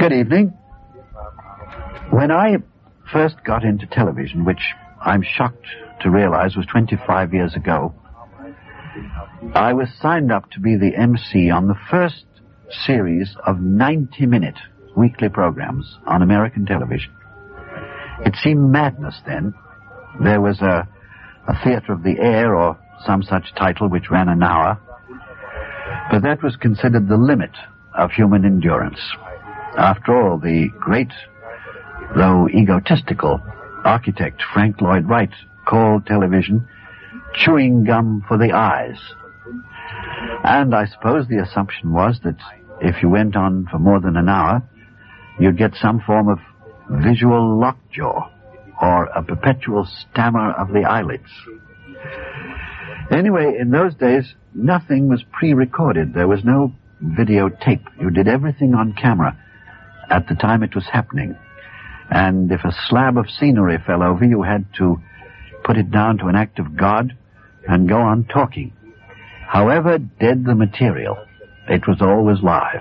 Good evening. When I first got into television, which I'm shocked to realize was 25 years ago, I was signed up to be the MC on the first series of 90-minute weekly programs on American television. It seemed madness then. There was a theater of the air or some such title which ran an hour, but that was considered the limit of human endurance. After all, the great, though egotistical, architect Frank Lloyd Wright called television chewing gum for the eyes. And I suppose the assumption was that if you went on for more than an hour, you'd get some form of visual lockjaw or a perpetual stammer of the eyelids. Anyway, in those days, nothing was pre-recorded. There was no videotape. You did everything on camera at the time it was happening. And if a slab of scenery fell over, you had to put it down to an act of God and go on talking. However dead the material, it was always live.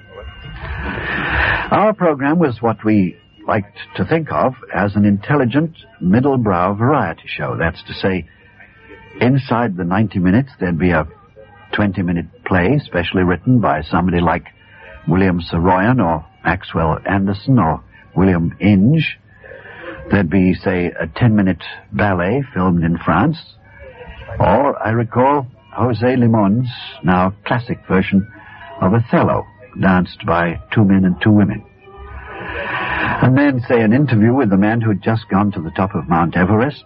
Our program was what we liked to think of as an intelligent, middle-brow variety show. That's to say, inside the 90 minutes, there'd be a 20-minute play, specially written by somebody like William Saroyan or Maxwell Anderson or William Inge. There'd be, say, a 10-minute ballet filmed in France. Or, I recall, José Limon's now classic version of Othello, danced by 2 men and 2 women. And then, say, an interview with the man who'd just gone to the top of Mount Everest.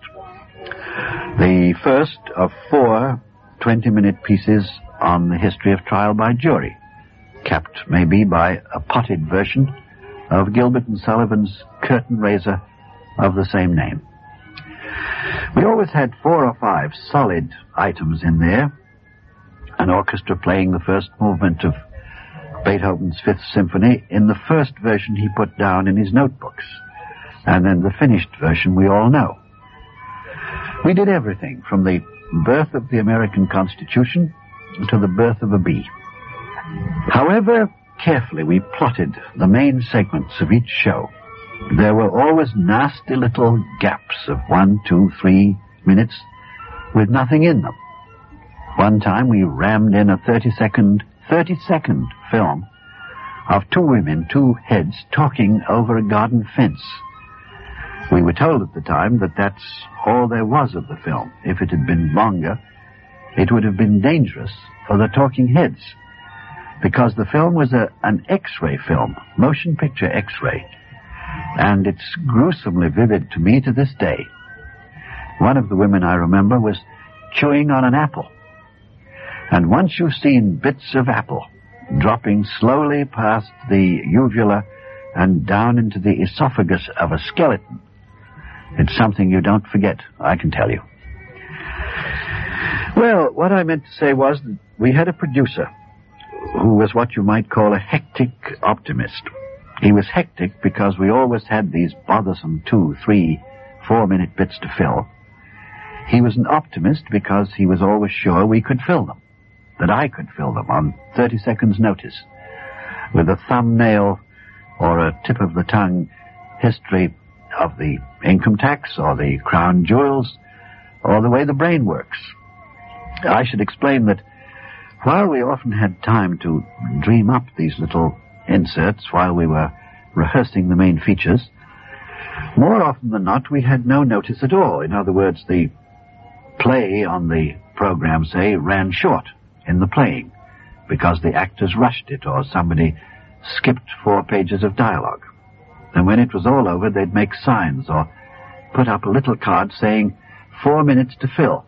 The first of 4 20-minute pieces on the history of trial by jury, capped maybe by a potted version of Gilbert and Sullivan's curtain raiser of the same name. We always had 4 or 5 solid items in there. An orchestra playing the first movement of Beethoven's Fifth Symphony in the first version he put down in his notebooks, and then the finished version we all know. We did everything from the birth of the American Constitution to the birth of a bee. However carefully we plotted the main segments of each show, there were always nasty little gaps of 1, 2, 3 minutes with nothing in them. One time we rammed in a 30-second film of 2 women, 2 heads, talking over a garden fence. We were told at the time that that's all there was of the film. If it had been longer, it would have been dangerous for the talking heads, because the film was an X-ray film, motion picture X-ray, and it's gruesomely vivid to me to this day. One of the women I remember was chewing on an apple, and once you've seen bits of apple dropping slowly past the uvula and down into the esophagus of a skeleton, it's something you don't forget, I can tell you. Well, what I meant to say was that we had a producer who was what you might call a hectic optimist. He was hectic because we always had these bothersome 2, 3, 4-minute bits to fill. He was an optimist because he was always sure we could fill them, that I could fill them on 30 seconds notice, with a thumbnail or a tip of the tongue history of the income tax or the crown jewels or the way the brain works. I should explain that while we often had time to dream up these little inserts while we were rehearsing the main features, more often than not we had no notice at all. In other words, the play on the program, say, ran short in the playing because the actors rushed it or somebody skipped 4 pages of dialogue. And when it was all over, they'd make signs or put up a little card saying 4 minutes to fill.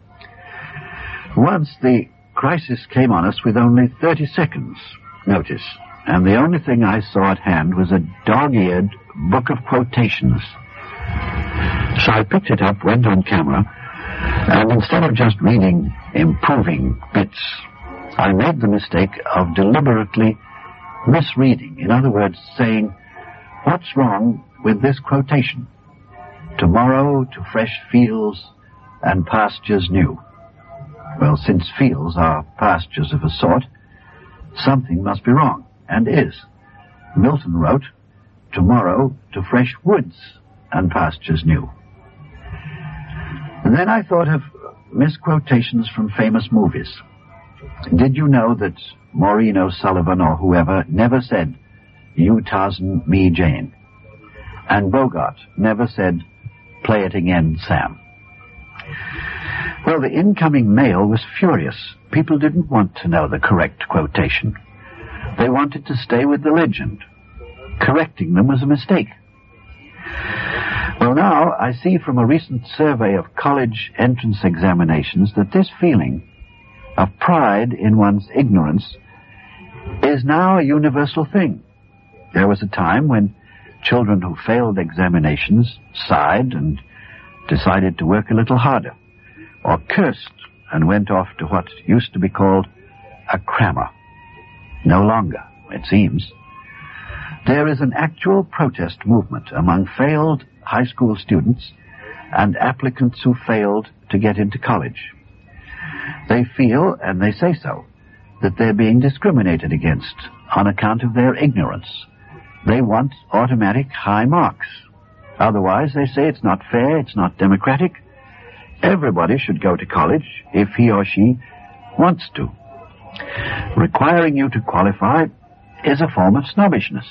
Once the crisis came on us with only 30 seconds notice, and the only thing I saw at hand was a dog-eared book of quotations. So I picked it up, went on camera, and instead of just reading improving bits, I made the mistake of deliberately misreading. In other words, saying, what's wrong with this quotation? Tomorrow to fresh fields and pastures new. Well, since fields are pastures of a sort, something must be wrong, and is. Milton wrote, "Tomorrow to fresh woods and pastures new." And then I thought of misquotations from famous movies. Did you know that Maureen O'Sullivan or whoever never said, "You Tarzan, me Jane"? And Bogart never said, "Play it again, Sam." Well, the incoming mail was furious. People didn't want to know the correct quotation. They wanted to stay with the legend. Correcting them was a mistake. Well, now I see from a recent survey of college entrance examinations that this feeling of pride in one's ignorance is now a universal thing. There was a time when children who failed examinations sighed and decided to work a little harder, or cursed and went off to what used to be called a crammer. No longer, it seems. There is an actual protest movement among failed high school students and applicants who failed to get into college. They feel, and they say so, that they're being discriminated against on account of their ignorance. They want automatic high marks. Otherwise, they say it's not fair, it's not democratic. Everybody should go to college if he or she wants to. Requiring you to qualify is a form of snobbishness.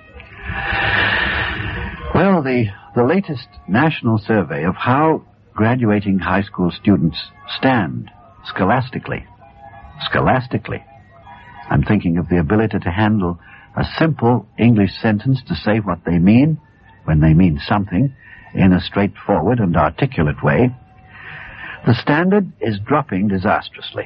Well, the latest national survey of how graduating high school students stand scholastically, I'm thinking of the ability to handle a simple English sentence to say what they mean, when they mean something, in a straightforward and articulate way. The standard is dropping disastrously.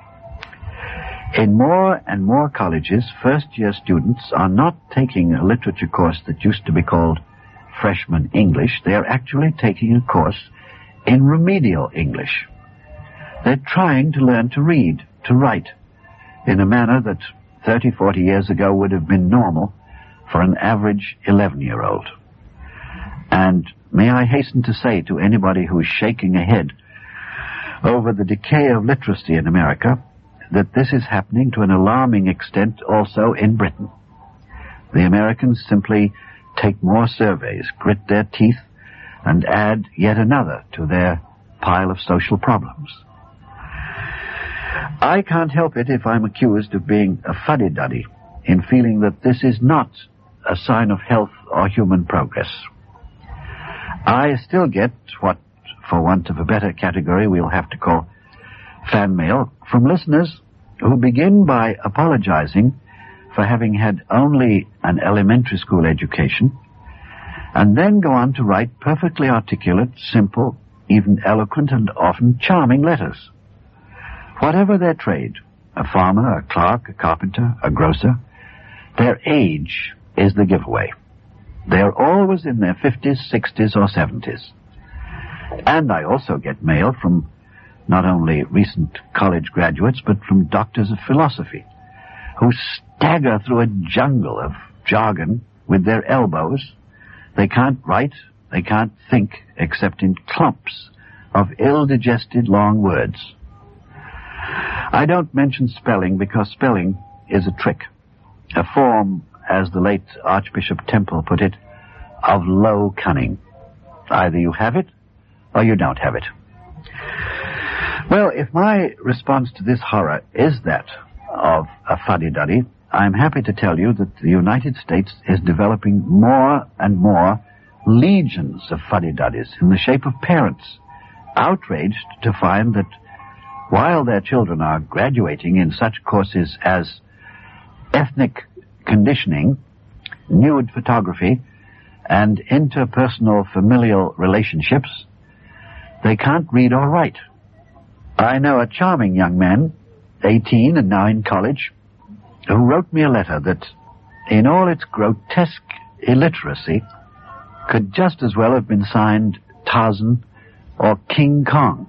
In more and more colleges, first-year students are not taking a literature course that used to be called freshman English. They are actually taking a course in remedial English. They're trying to learn to read, to write, in a manner that 30, 40 years ago would have been normal for an average 11-year-old. And may I hasten to say to anybody who is shaking a head over the decay of literacy in America, that this is happening to an alarming extent also in Britain. The Americans simply take more surveys, grit their teeth, and add yet another to their pile of social problems. I can't help it if I'm accused of being a fuddy-duddy in feeling that this is not a sign of health or human progress. I still get what, for want of a better category, we'll have to call fan mail from listeners who begin by apologizing for having had only an elementary school education, and then go on to write perfectly articulate, simple, even eloquent, and often charming letters. Whatever their trade, a farmer, a clerk, a carpenter, a grocer, their age is the giveaway. They are always in their 50s, 60s, or 70s. And I also get mail from not only recent college graduates, but from doctors of philosophy, who stagger through a jungle of jargon with their elbows. They can't write, they can't think, except in clumps of ill-digested long words. I don't mention spelling because spelling is a trick, a form, as the late Archbishop Temple put it, of low cunning. Either you have it, or you don't have it. Well, if my response to this horror is that of a fuddy-duddy, I'm happy to tell you that the United States is developing more and more legions of fuddy-duddies in the shape of parents, outraged to find that while their children are graduating in such courses as ethnic conditioning, nude photography, and interpersonal familial relationships, they can't read or write. I know a charming young man, 18 and now in college, who wrote me a letter that, in all its grotesque illiteracy, could just as well have been signed Tarzan or King Kong.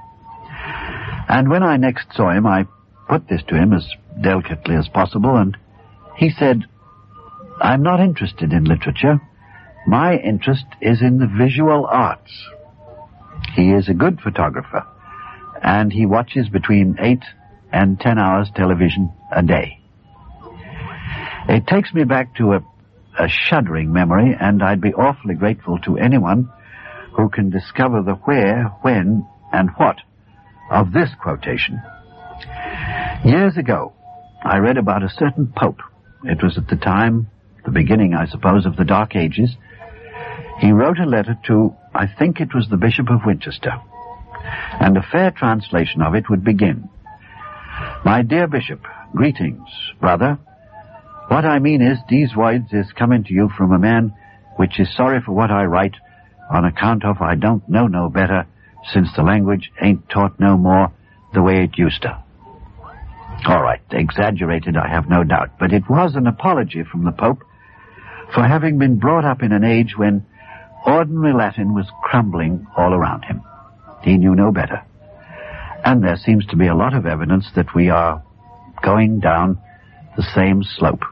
And when I next saw him, I put this to him as delicately as possible, and he said, "I'm not interested in literature. My interest is in the visual arts." He is a good photographer, and he watches between 8 and 10 hours television a day. It takes me back to a a shuddering memory, and I'd be awfully grateful to anyone who can discover the where, when, and what of this quotation. Years ago, I read about a certain pope. It was at the time, the beginning, I suppose, of the Dark Ages. He wrote a letter to, I think it was the Bishop of Winchester, and a fair translation of it would begin, "My dear Bishop, greetings, brother. What I mean is, these words is coming to you from a man which is sorry for what I write, on account of I don't know no better, since the language ain't taught no more the way it used to." All right, exaggerated, I have no doubt, but it was an apology from the Pope for having been brought up in an age when ordinary Latin was crumbling all around him. He knew no better. And there seems to be a lot of evidence that we are going down the same slope.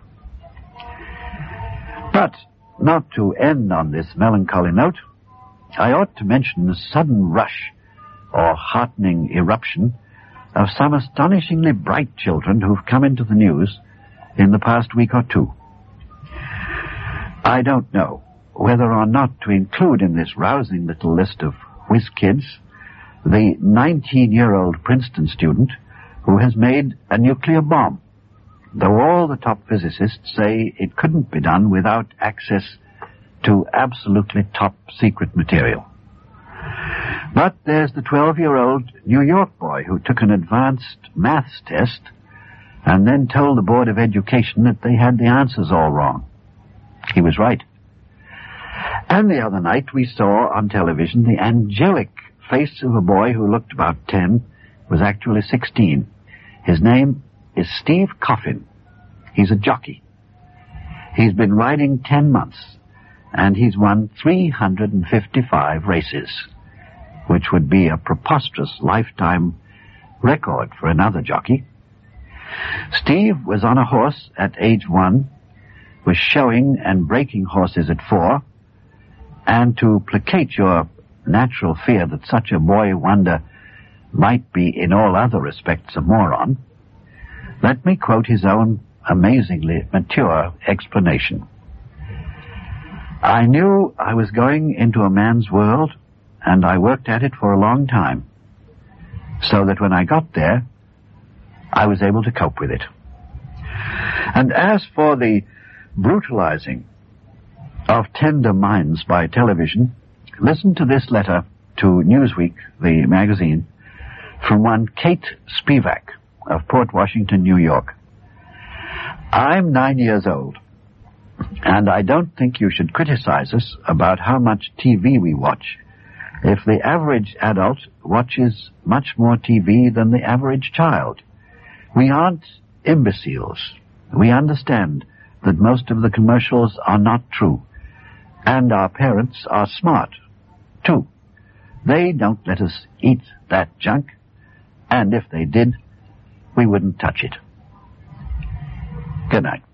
But not to end on this melancholy note, I ought to mention the sudden rush or heartening eruption of some astonishingly bright children who've come into the news in the past week or two. I don't know whether or not to include in this rousing little list of whiz kids the 19-year-old Princeton student who has made a nuclear bomb, though all the top physicists say it couldn't be done without access to absolutely top-secret material. But there's the 12-year-old New York boy who took an advanced maths test and then told the Board of Education that they had the answers all wrong. He was right. And the other night we saw on television the angelic face of a boy who looked about 10, was actually 16. His name is Steve Coffin. He's a jockey. He's been riding 10 months, and he's won 355 races, which would be a preposterous lifetime record for another jockey. Steve was on a horse at age 1, was showing and breaking horses at 4, and to placate your natural fear that such a boy wonder might be in all other respects a moron, let me quote his own amazingly mature explanation. "I knew I was going into a man's world, and I worked at it for a long time, so that when I got there, I was able to cope with it." And as for the brutalizing of tender minds by television, listen to this letter to Newsweek, the magazine, from one Kate Spivak of Port Washington, New York. "I'm 9 years old, and I don't think you should criticize us about how much TV we watch if the average adult watches much more TV than the average child. We aren't imbeciles. We understand that most of the commercials are not true, and our parents are smart, too. They don't let us eat that junk, and if they did, we wouldn't touch it. Good night.